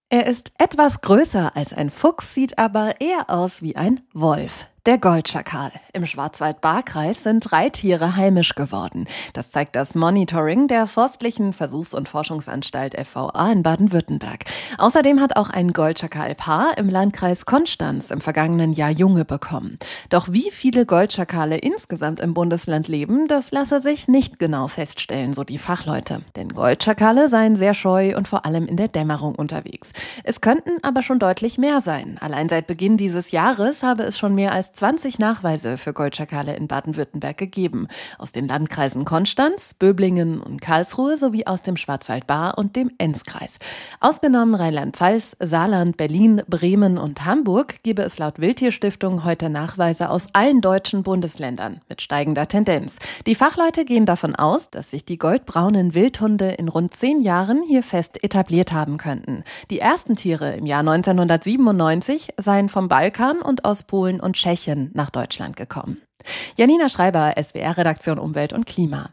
Er ist etwas größer als ein Fuchs, sieht aber eher aus wie ein Wolf. Der Goldschakal. Im Schwarzwald-Baar-Kreis sind 3 Tiere heimisch geworden. Das zeigt das Monitoring der Forstlichen Versuchs- und Forschungsanstalt FVA in Baden-Württemberg. Außerdem hat auch ein Goldschakal-Paar im Landkreis Konstanz im vergangenen Jahr Junge bekommen. Doch wie viele Goldschakale insgesamt im Bundesland leben, das lasse sich nicht genau feststellen, so die Fachleute. Denn Goldschakale seien sehr scheu und vor allem in der Dämmerung unterwegs. Es könnten aber schon deutlich mehr sein. Allein seit Beginn dieses Jahres habe es schon mehr als 20 Nachweise für Goldschakale in Baden-Württemberg gegeben. Aus den Landkreisen Konstanz, Böblingen und Karlsruhe sowie aus dem Schwarzwald-Baar und dem Enzkreis. Ausgenommen Rheinland-Pfalz, Saarland, Berlin, Bremen und Hamburg gebe es laut Wildtierstiftung heute Nachweise aus allen deutschen Bundesländern mit steigender Tendenz. Die Fachleute gehen davon aus, dass sich die goldbraunen Wildhunde in rund 10 Jahren hier fest etabliert haben könnten. Die ersten Tiere im Jahr 1997 seien vom Balkan und aus Polen und Tschechien nach Deutschland gekommen. Janina Schreiber, SWR-Redaktion Umwelt und Klima.